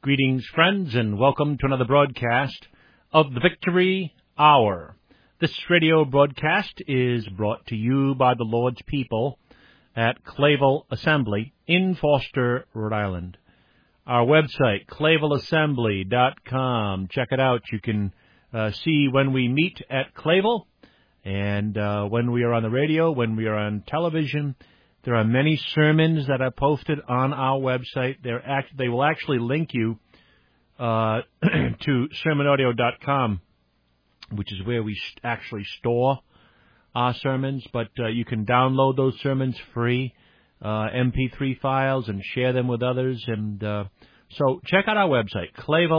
Greetings, friends, and welcome to another broadcast of the Victory Hour. This radio broadcast is brought to you by the Lord's people at Clavel Assembly in Foster, Rhode Island. Our website, clavelassembly.com. Check it out. You can see when we meet at Clavel and when we are on the radio, when we are on television. There are many sermons that are posted on our website. They will actually link you to sermonaudio.com, which is where we actually store our sermons. But you can download those sermons free, MP3 files, and share them with others. And so check out our website,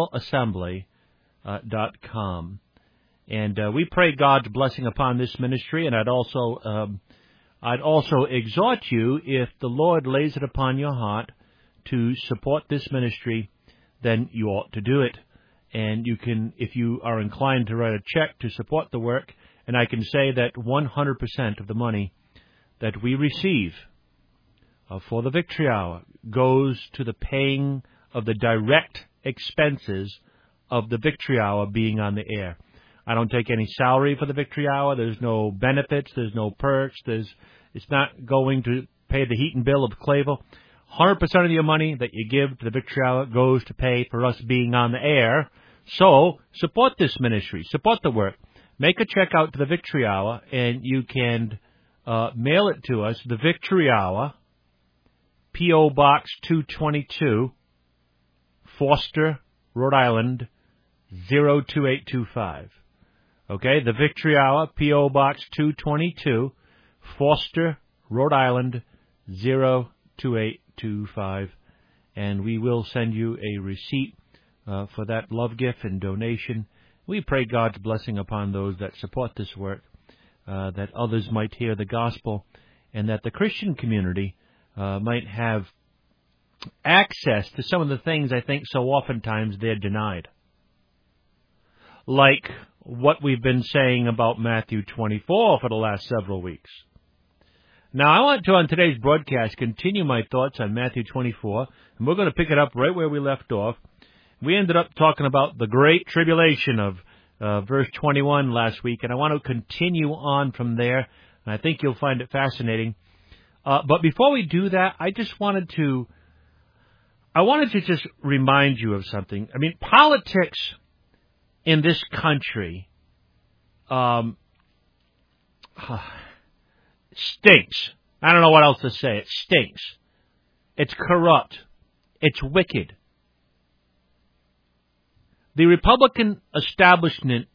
clavelassembly.com. And we pray God's blessing upon this ministry. And I'd also exhort you, if the Lord lays it upon your heart to support this ministry, then you ought to do it. And you can, if you are inclined to write a check to support the work, and I can say that 100% of the money that we receive for the Victory Hour goes to the paying of the direct expenses of the Victory Hour being on the air. I don't take any salary for the Victory Hour. There's no benefits. There's no perks. It's not going to pay the heat and bill of Clavel. 100% of your money that you give to the Victory Hour goes to pay for us being on the air. So support this ministry. Support the work. Make a check out to the Victory Hour, and you can mail it to us. The Victory Hour, P.O. Box 222, Foster, Rhode Island, 02825. Okay, the Victory Hour, P.O. Box 222, Foster, Rhode Island, 02825. And we will send you a receipt for that love gift and donation. We pray God's blessing upon those that support this work, that others might hear the gospel, and that the Christian community might have access to some of the things I think so oftentimes they're denied. Like what we've been saying about Matthew 24 for the last several weeks. Now, I want to, on today's broadcast, continue my thoughts on Matthew 24, and we're going to pick it up right where we left off. We ended up talking about the great tribulation of verse 21 last week, and I want to continue on from there, and I think you'll find it fascinating. But before we do that, I wanted to just remind you of something. I mean, politics in this country stinks. I don't know what else to say. It stinks. It's corrupt. It's wicked. The Republican establishment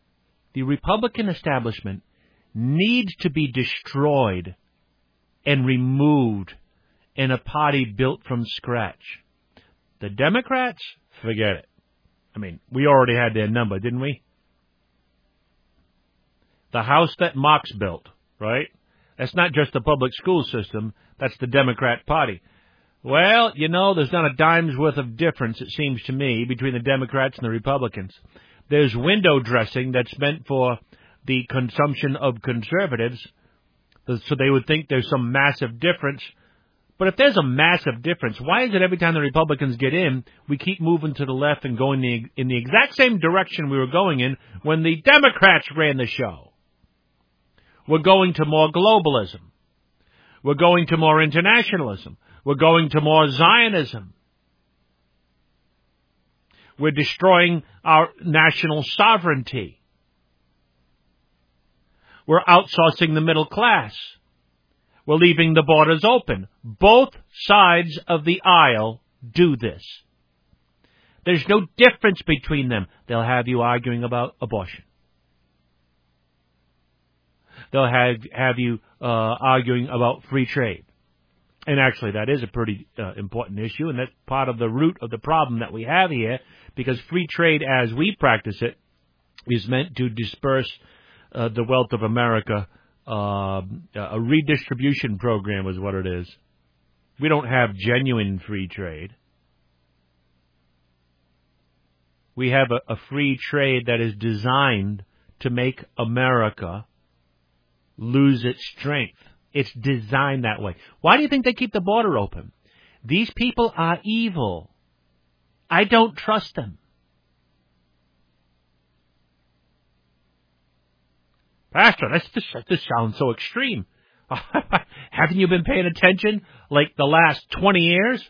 needs to be destroyed and removed in a party built from scratch. The Democrats, forget it. I mean, we already had their number, didn't we? The house that Marx built, right? That's not just the public school system. That's the Democrat Party. Well, you know, there's not a dime's worth of difference, it seems to me, between the Democrats and the Republicans. There's window dressing that's meant for the consumption of conservatives, so they would think there's some massive difference. But if there's a massive difference, why is it every time the Republicans get in, we keep moving to the left and going in the exact same direction we were going in when the Democrats ran the show? We're going to more globalism. We're going to more internationalism. We're going to more Zionism. We're destroying our national sovereignty. We're outsourcing the middle class. We're leaving the borders open. Both sides of the aisle do this. There's no difference between them. They'll have you arguing about abortion. They'll have you arguing about free trade. And actually, that is a pretty important issue, and that's part of the root of the problem that we have here, because free trade, as we practice it, is meant to disperse the wealth of America. A redistribution program is what it is. We don't have genuine free trade. We have a free trade that is designed to make America lose its strength. It's designed that way. Why do you think they keep the border open? These people are evil. I don't trust them. Pastor, this sounds so extreme. Haven't you been paying attention like the last 20 years?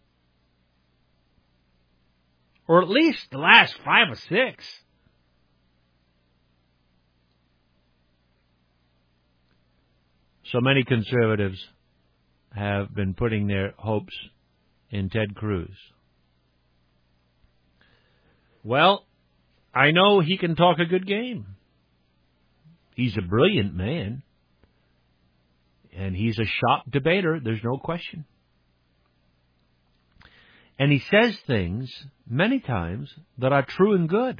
Or at least the last 5 or 6. So many conservatives have been putting their hopes in Ted Cruz. Well, I know he can talk a good game. He's a brilliant man. And he's a sharp debater, there's no question. And he says things, many times, that are true and good.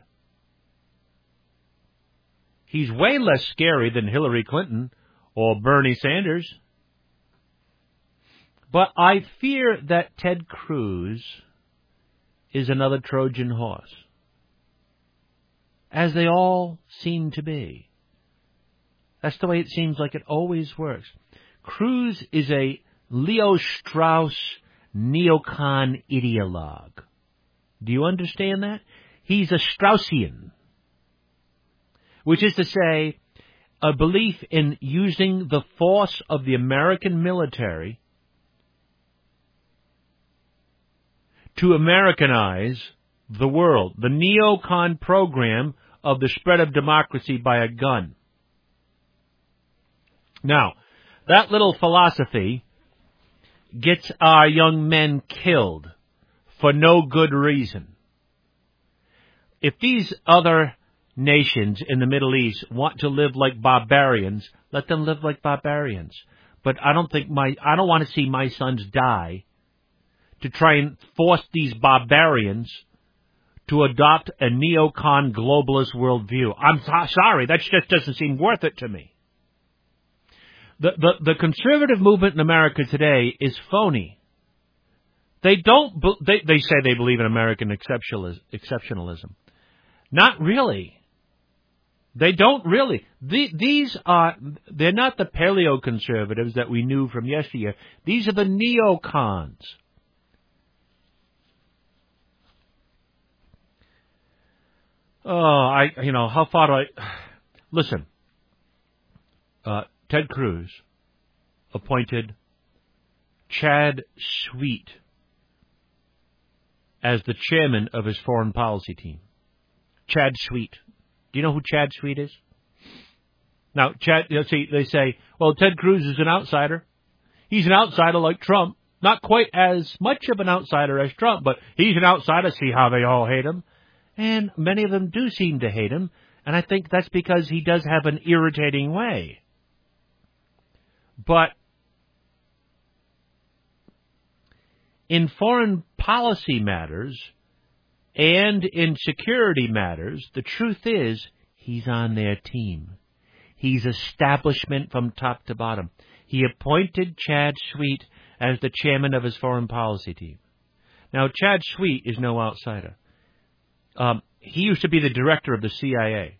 He's way less scary than Hillary Clinton or Bernie Sanders. But I fear that Ted Cruz is another Trojan horse, as they all seem to be. That's the way it seems like it always works. Cruz is a Leo Strauss neocon ideologue. Do you understand that? He's a Straussian, which is to say, a belief in using the force of the American military to Americanize the world. The neocon program of the spread of democracy by a gun. Now, that little philosophy gets our young men killed for no good reason. If these other nations in the Middle East want to live like barbarians, let them live like barbarians. But I don't want to see my sons die to try and force these barbarians to adopt a neocon globalist worldview. I'm sorry, that just doesn't seem worth it to me. The conservative movement in America today is phony. They say they believe in American exceptionalism. Not really. They don't really. They're not the paleo-conservatives that we knew from yesteryear. These are the neocons. Oh, how far do I... Listen. Ted Cruz appointed Chad Sweet as the chairman of his foreign policy team. Chad Sweet. Do you know who Chad Sweet is? Now, they say, well, Ted Cruz is an outsider. He's an outsider like Trump. Not quite as much of an outsider as Trump, but he's an outsider. See how they all hate him? And many of them do seem to hate him, and I think that's because he does have an irritating way. But in foreign policy matters and in security matters, the truth is he's on their team. He's establishment from top to bottom. He appointed Chad Sweet as the chairman of his foreign policy team. Now, Chad Sweet is no outsider. He used to be the director of the CIA.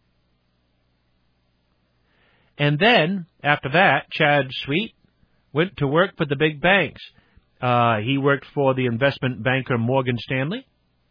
And then, after that, Chad Sweet went to work for the big banks. He worked for the investment banker Morgan Stanley.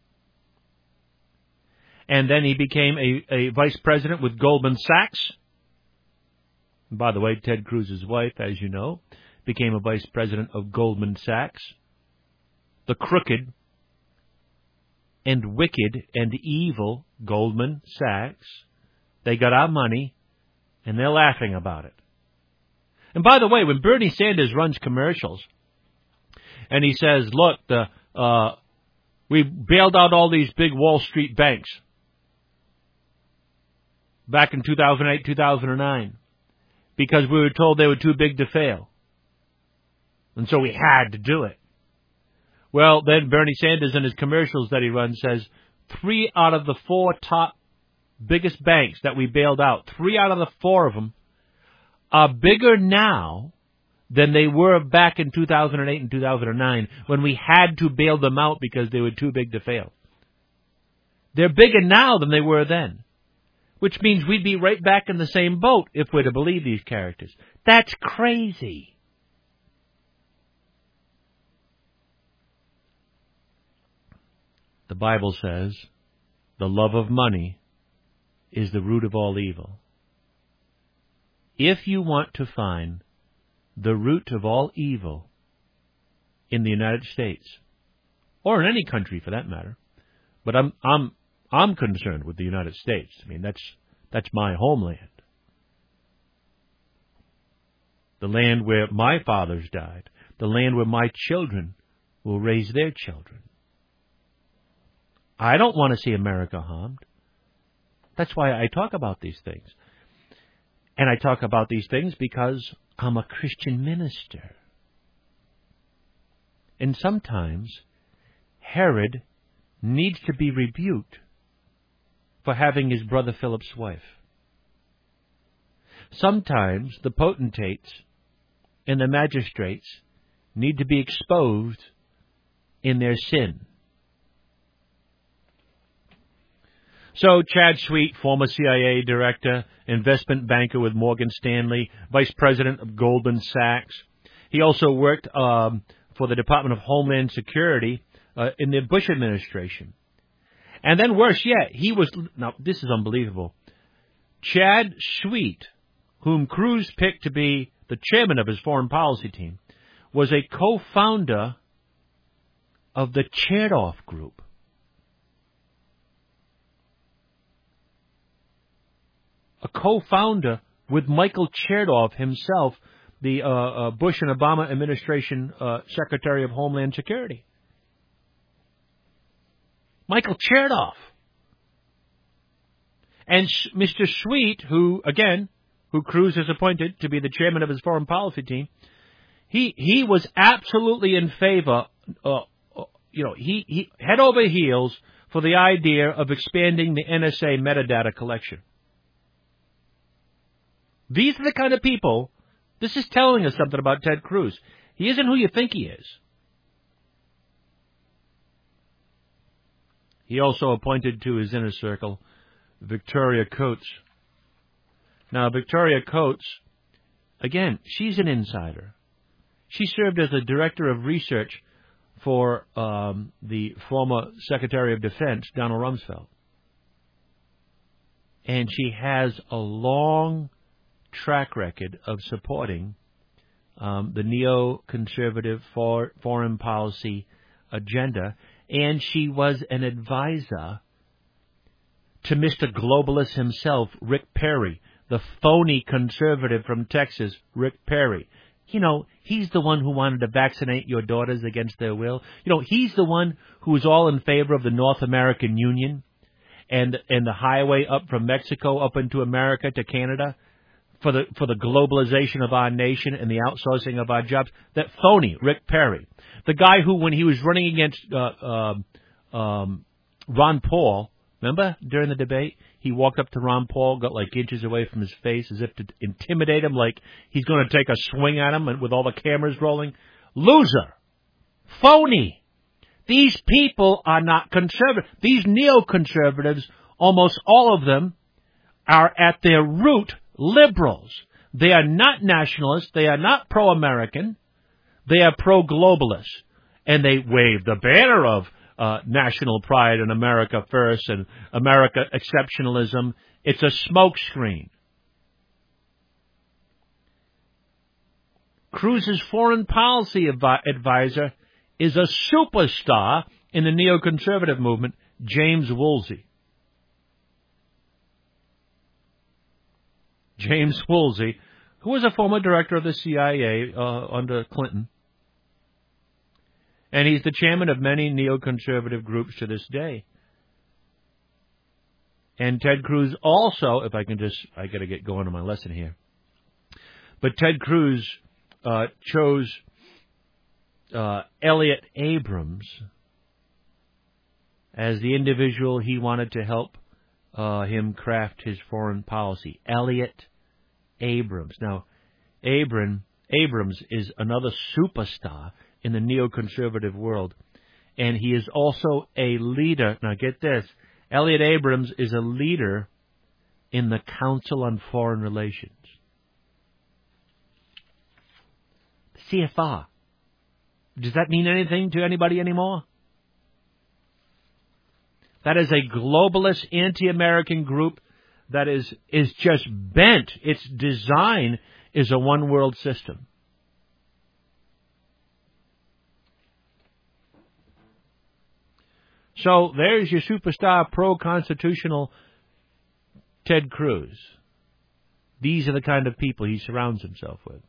And then he became a vice president with Goldman Sachs. And by the way, Ted Cruz's wife, as you know, became a vice president of Goldman Sachs. The crooked and wicked and evil Goldman Sachs. They got our money. And they're laughing about it. And by the way, when Bernie Sanders runs commercials, and he says, look, we bailed out all these big Wall Street banks back in 2008, 2009, because we were told they were too big to fail. And so we had to do it. Well, then Bernie Sanders in his commercials that he runs says, 3 out of the 4 top biggest banks that we bailed out, 3 out of the 4 of them are bigger now than they were back in 2008 and 2009 when we had to bail them out because they were too big to fail. They're bigger now than they were then, which means we'd be right back in the same boat if we're to believe these characters. That's crazy. The Bible says, the love of money is the root of all evil. If you want to find the root of all evil in the United States, or in any country for that matter, but I'm concerned with the United States. I mean, that's my homeland. The land where my fathers died, the land where my children will raise their children. I don't want to see America harmed. That's why I talk about these things. And I talk about these things because I'm a Christian minister. And sometimes Herod needs to be rebuked for having his brother Philip's wife. Sometimes the potentates and the magistrates need to be exposed in their sin. So Chad Sweet, former CIA director, investment banker with Morgan Stanley, vice president of Goldman Sachs. He also worked for the Department of Homeland Security in the Bush administration. And then worse yet, now this is unbelievable, Chad Sweet, whom Cruz picked to be the chairman of his foreign policy team, was a co-founder of the Chertoff Group. A co-founder with Michael Chertoff himself, the Bush and Obama administration Secretary of Homeland Security. Michael Chertoff. And Mr. Sweet, who Cruz has appointed to be the chairman of his foreign policy team, he was absolutely in favor, he head over heels for the idea of expanding the NSA metadata collection. These are the kind of people, this is telling us something about Ted Cruz. He isn't who you think he is. He also appointed to his inner circle Victoria Coates. Now, Victoria Coates, again, she's an insider. She served as a director of research for the former Secretary of Defense, Donald Rumsfeld. And she has a long track record of supporting the neoconservative foreign policy agenda, and she was an advisor to Mr. Globalist himself, Rick Perry, the phony conservative from Texas, Rick Perry. You know, he's the one who wanted to vaccinate your daughters against their will. You know, he's the one who was all in favor of the North American Union and the highway up from Mexico up into America to Canada for the globalization of our nation and the outsourcing of our jobs. That phony Rick Perry, the guy who, when he was running against Ron Paul, remember during the debate, he walked up to Ron Paul, got like inches away from his face as if to intimidate him, like he's going to take a swing at him, and with all the cameras rolling. Loser, phony. These people are not conservative. These neoconservatives, almost all of them, are at their root liberals. They are not nationalists. They are not pro-American. They are pro-globalist. And they wave the banner of national pride and America first and America exceptionalism. It's a smokescreen. Cruz's foreign policy advisor is a superstar in the neoconservative movement, James Woolsey. James Woolsey, who was a former director of the CIA under Clinton. And he's the chairman of many neoconservative groups to this day. And Ted Cruz also, if I can I got to get going on my lesson here. But Ted Cruz chose Elliott Abrams as the individual he wanted to help him craft his foreign policy. Elliott Abrams. Now, Abrams is another superstar in the neoconservative world, and he is also a leader. Now, get this. Elliott Abrams is a leader in the Council on Foreign Relations. CFR. Does that mean anything to anybody anymore? That is a globalist, anti-American group that is just bent. Its design is a one-world system. So there's your superstar pro-constitutional Ted Cruz. These are the kind of people he surrounds himself with.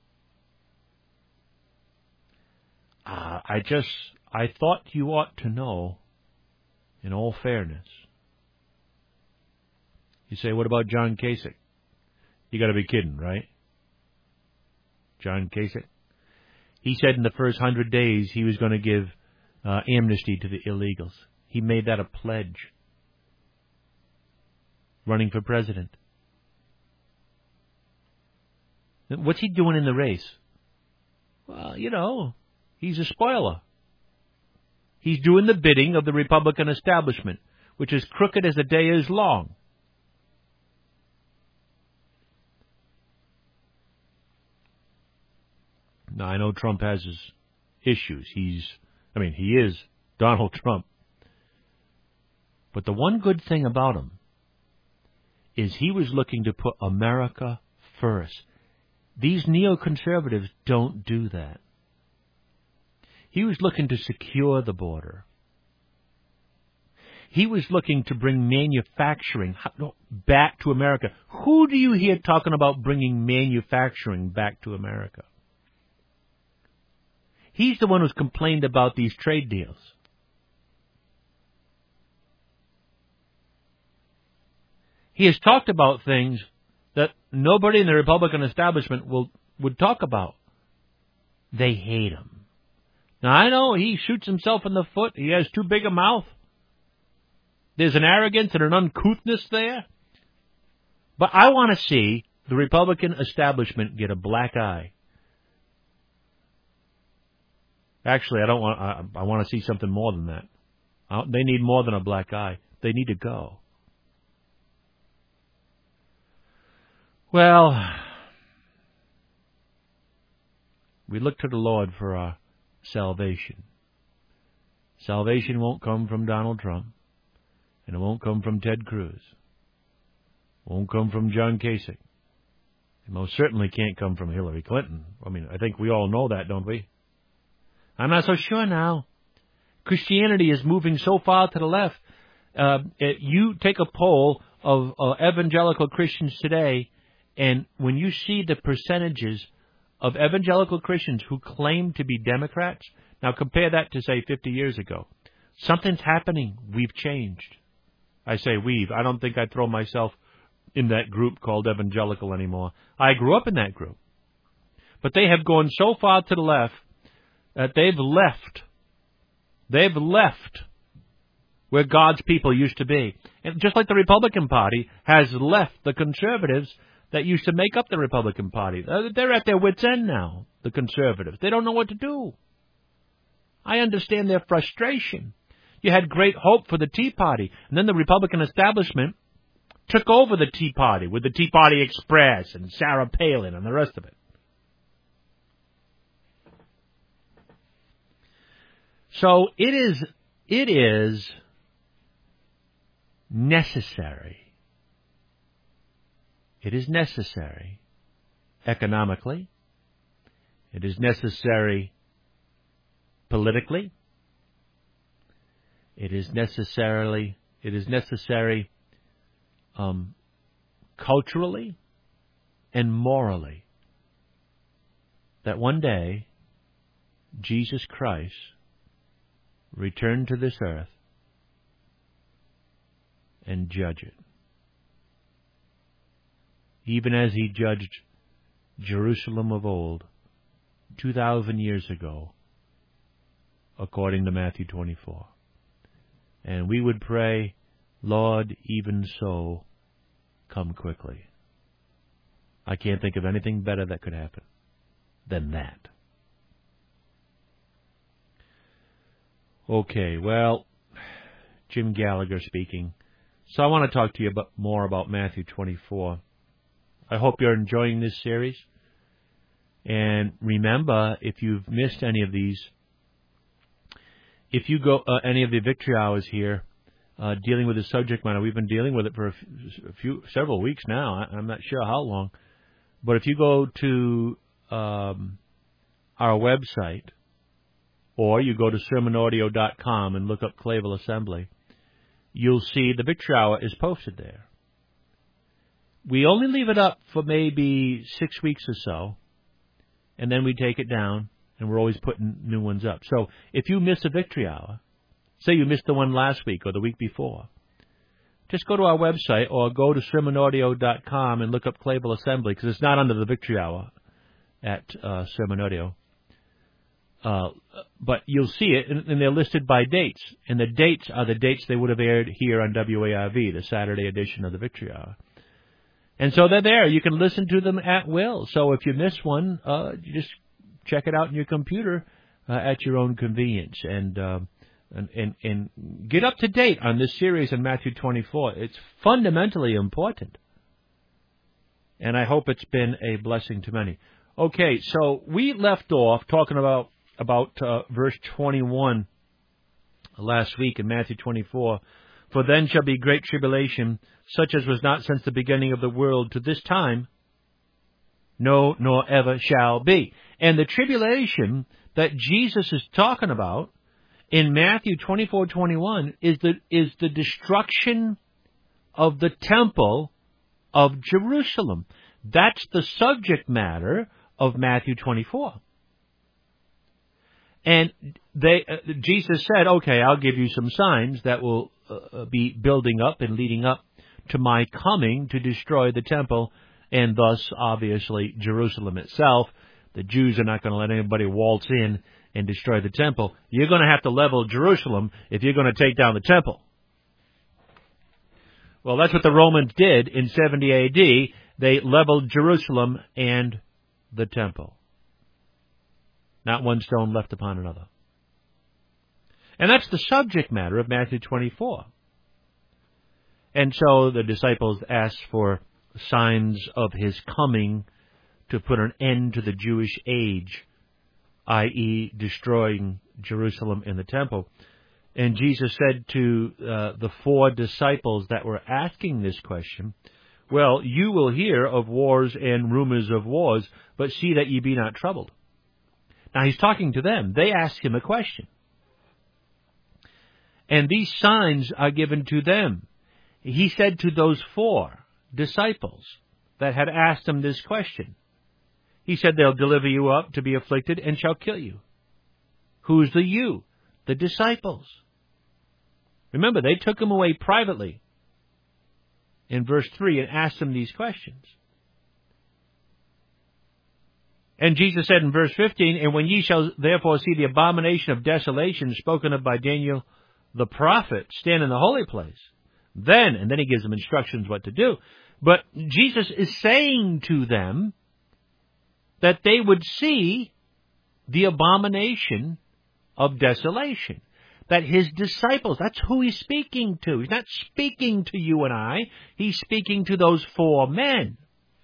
I thought you ought to know, in all fairness. You say, what about John Kasich? You got to be kidding, right? John Kasich? He said in the first 100 days he was going to give amnesty to the illegals. He made that a pledge. Running for president. What's he doing in the race? Well, you know, he's a spoiler. He's doing the bidding of the Republican establishment, which is crooked as the day is long. Now, I know Trump has his issues. He is Donald Trump. But the one good thing about him is he was looking to put America first. These neoconservatives don't do that. He was looking to secure the border. He was looking to bring manufacturing back to America. Who do you hear talking about bringing manufacturing back to America? He's the one who's complained about these trade deals. He has talked about things that nobody in the Republican establishment would talk about. They hate him. Now, I know he shoots himself in the foot. He has too big a mouth. There's an arrogance and an uncouthness there. But I want to see the Republican establishment get a black eye. Actually, I want to see something more than that. They need more than a black eye. They need to go. Well, we look to the Lord for our salvation. Salvation won't come from Donald Trump, and it won't come from Ted Cruz. It won't come from John Kasich. It most certainly can't come from Hillary Clinton. I think we all know that, don't we? I'm not so sure now. Christianity is moving so far to the left. You take a poll of evangelical Christians today, and when you see the percentages of evangelical Christians who claim to be Democrats, now compare that to, say, 50 years ago. Something's happening. We've changed. I say we've. I don't think I'd throw myself in that group called evangelical anymore. I grew up in that group. But they have gone so far to the left that they've left where God's people used to be. And just like the Republican Party has left the conservatives that used to make up the Republican Party. They're at their wits' end now, the conservatives. They don't know what to do. I understand their frustration. You had great hope for the Tea Party, and then the Republican establishment took over the Tea Party with the Tea Party Express and Sarah Palin and the rest of it. So it is necessary. It is necessary economically. It is necessary politically. It is necessary culturally and morally that one day Jesus Christ returned to this earth and judge it. Even as he judged Jerusalem of old 2,000 years ago, according to Matthew 24. And we would pray, Lord, even so, come quickly. I can't think of anything better that could happen than that. Okay, well, Jim Gallagher speaking. So I want to talk to you more about Matthew 24. I hope you're enjoying this series. And remember, if you've missed any of these, if you go any of the victory hours here, dealing with the subject matter. We've been dealing with it for several weeks now. I'm not sure how long. But if you go to our website, or you go to sermonaudio.com and look up Clavel Assembly, you'll see the Victory Hour is posted there. We only leave it up for maybe 6 weeks or so, and then we take it down, and we're always putting new ones up. So if you miss a Victory Hour, say you missed the one last week or the week before, just go to our website or go to sermonaudio.com and look up Clavel Assembly, because it's not under the Victory Hour at Sermon Audio. But you'll see it, and they're listed by dates. And the dates are the dates they would have aired here on WARV, the Saturday edition of the Victory Hour. And so they're there. You can listen to them at will. So if you miss one, you just check it out on your computer at your own convenience. And get up to date on this series in Matthew 24. It's fundamentally important. And I hope it's been a blessing to many. Okay, so we left off talking about verse 21 last week in Matthew 24. For then shall be great tribulation, such as was not since the beginning of the world to this time, no, nor ever shall be. And the tribulation that Jesus is talking about in Matthew 24:21 is the destruction of the temple of Jerusalem. That's the subject matter of Matthew 24. And Jesus said, okay, I'll give you some signs that will be building up and leading up to my coming to destroy the temple, and thus, obviously, Jerusalem itself. The Jews are not going to let anybody waltz in and destroy the temple. You're going to have to level Jerusalem if you're going to take down the temple. Well, that's what the Romans did in 70 A.D. They leveled Jerusalem and the temple. Not one stone left upon another. And that's the subject matter of Matthew 24. And so the disciples asked for signs of his coming to put an end to the Jewish age, i.e., destroying Jerusalem and the temple. And Jesus said to the 4 disciples that were asking this question, well, you will hear of wars and rumors of wars, but see that ye be not troubled. Now, he's talking to them. They asked him a question. And these signs are given to them. He said to those 4 disciples that had asked him this question, he said, they'll deliver you up to be afflicted and shall kill you. Who's the you? The disciples. Remember, they took him away privately in verse 3 and asked him these questions. And Jesus said in verse 15, and when ye shall therefore see the abomination of desolation spoken of by Daniel the prophet stand in the holy place, then, and then he gives them instructions what to do. But Jesus is saying to them that they would see the abomination of desolation. That his disciples, that's who he's speaking to. He's not speaking to you and I. He's speaking to those 4 men.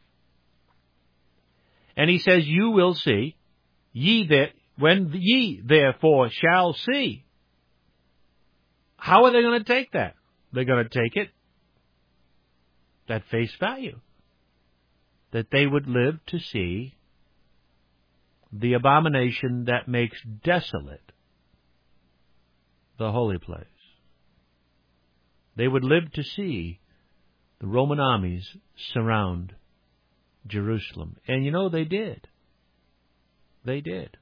And he says, you will see, when ye therefore shall see. How are they going to take that? They're going to take it at face value. That they would live to see the abomination that makes desolate the holy place. They would live to see the Roman armies surround Jerusalem. And you know, they did. They did.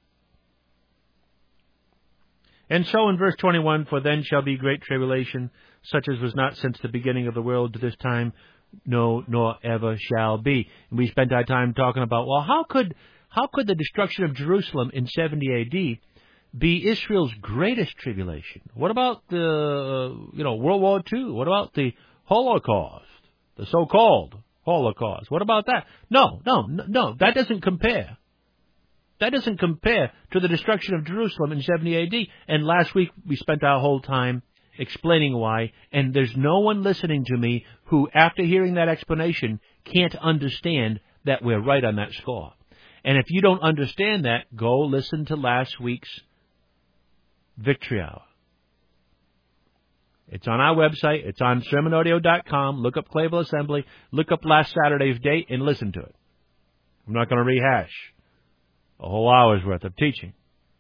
And so in verse 21, for then shall be great tribulation, such as was not since the beginning of the world to this time, no, nor ever shall be. And we spent our time talking about, well, how could the destruction of Jerusalem in 70 A.D. be Israel's greatest tribulation? What about the, World War II? What about the Holocaust, the so-called Holocaust? What about that? No, that doesn't compare. That doesn't compare to the destruction of Jerusalem in 70 A.D. And last week we spent our whole time explaining why, and there's no one listening to me who, after hearing that explanation, can't understand that we're right on that score. And if you don't understand that, go listen to last week's Victory Hour. It's on our website. It's on sermonaudio.com. Look up Clayville Assembly. Look up last Saturday's date and listen to it. I'm not going to rehash a whole hour's worth of teaching.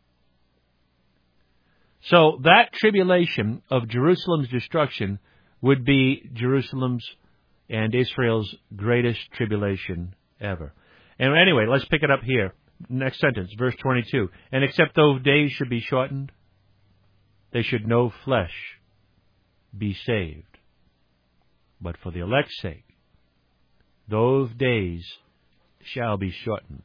So that tribulation of Jerusalem's destruction would be Jerusalem's and Israel's greatest tribulation ever. And anyway, let's pick it up here. Next sentence, verse 22. And except those days should be shortened, they should no flesh be saved. But for the elect's sake, those days shall be shortened.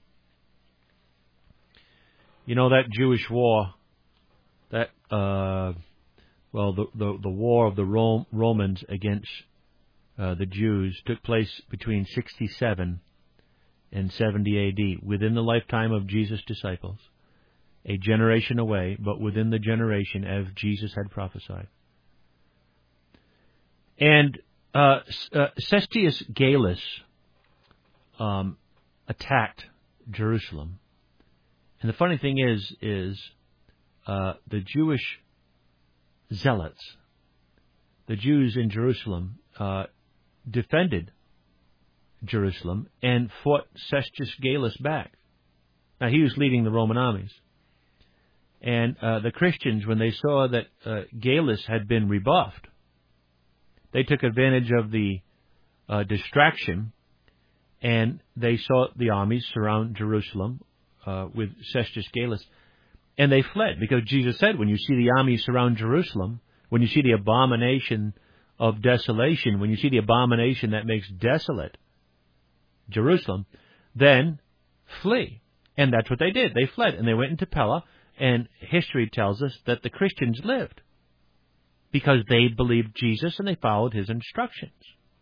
You know that Jewish war, that the war of the Romans against the Jews took place between 67 and 70 A.D., within the lifetime of Jesus' disciples, a generation away, but within the generation as Jesus had prophesied. And Cestius Gallus attacked Jerusalem. And the funny thing is the Jewish zealots, the Jews in Jerusalem, defended Jerusalem and fought Cestius Gallus back. Now, he was leading the Roman armies. And the Christians, when they saw that Gallus had been rebuffed, they took advantage of the distraction, and they saw the armies surround Jerusalem with Cestius Gallus, and they fled, because Jesus said, when you see the armies surround Jerusalem, when you see the abomination of desolation, when you see the abomination that makes desolate Jerusalem, then flee. And that's what they did. They fled, and they went into Pella, and history tells us that the Christians lived because they believed Jesus and they followed his instructions.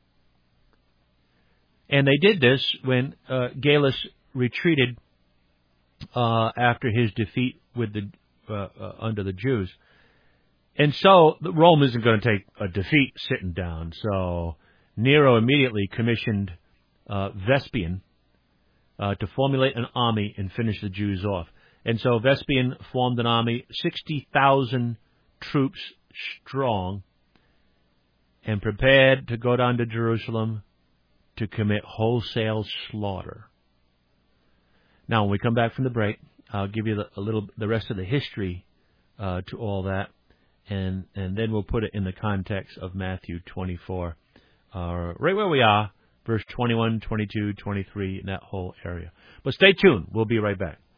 And they did this when Gallus retreated after his defeat with the under the Jews. And so Rome isn't going to take a defeat sitting down. So Nero immediately commissioned Vespasian to formulate an army and finish the Jews off. And so Vespasian formed an army, 60,000 troops strong, and prepared to go down to Jerusalem to commit wholesale slaughter. Now, when we come back from the break, I'll give you the rest of the history to all that, and then we'll put it in the context of Matthew 24, right where we are, verse 21, 22, 23, in that whole area. But stay tuned. We'll be right back.